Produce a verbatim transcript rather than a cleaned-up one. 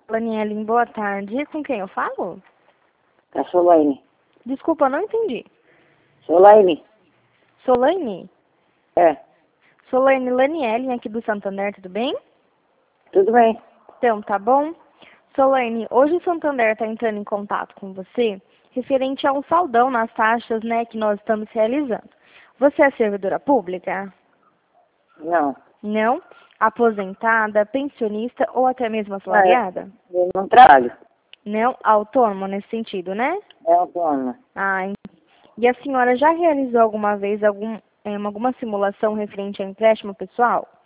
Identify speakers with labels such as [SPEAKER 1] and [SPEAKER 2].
[SPEAKER 1] Laniele, boa tarde. Com quem eu falo?
[SPEAKER 2] É a Solaine.
[SPEAKER 1] Desculpa, não entendi.
[SPEAKER 2] Solaine?
[SPEAKER 1] Solaine?
[SPEAKER 2] É.
[SPEAKER 1] Solaine Laniele, aqui do Santander, tudo bem?
[SPEAKER 2] Tudo bem.
[SPEAKER 1] Então, tá bom? Solaine, hoje o Santander está entrando em contato com você referente a um saldão nas taxas, né, que nós estamos realizando. Você é servidora pública?
[SPEAKER 2] Não.
[SPEAKER 1] Não? Aposentada, pensionista ou até mesmo assalariada?
[SPEAKER 2] É, eu não trabalho.
[SPEAKER 1] Não? Autônoma nesse sentido, né?
[SPEAKER 2] É autônoma.
[SPEAKER 1] Ah, en- e a senhora já realizou alguma vez algum, eh, alguma simulação referente a empréstimo pessoal?